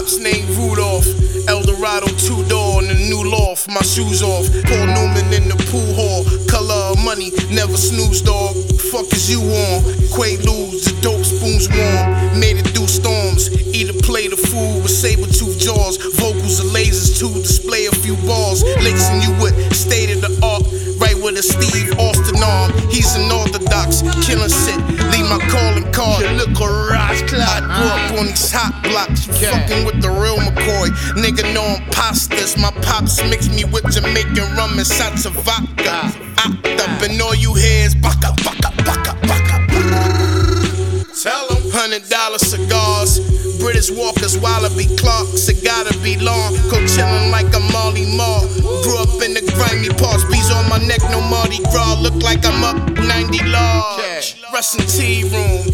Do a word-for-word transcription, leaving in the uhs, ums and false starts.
Pops named Rudolph, Eldorado two-door in the new loft, my shoes off. Paul Newman in the pool hall, color of money, never snooze, dog. Fuck is you on? Quaaludes, the dope spoons warm. Made it through storms, eat a plate of food with saber-tooth jaws. Vocals and lasers to display a few balls. Lacing you with state of the art, right with a Steve Austin arm. He's an orthodox, killing shit, leave my calling card. Look a rise, I grew up on these hot blocks, fucking with the real McCoy. Nigga know I'm pastas, my pops mix me with Jamaican rum and shots of vodka. Opt up and all you hear is baka, baka, baka, baka. Tell them hundred dollar cigars, British Walkers, Wallaby Clarks. It gotta be long, go chillin' like a Marley Marl. Grew up in the grimy parts, bees on my neck, no Mardi Gras. Look like I'm up ninety large. Russian tea room,